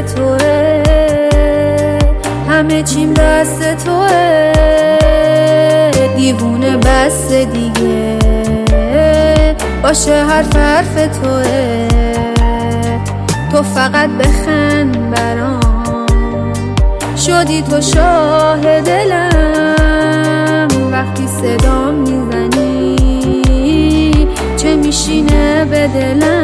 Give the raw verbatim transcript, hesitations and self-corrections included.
توه، همه چیم دست توه، دیوونه بس دیگه باشه حرف حرف توه. تو فقط بخند برام، شدی تو شاه دلم، وقتی صدام میزنی چه میشینه به دلم.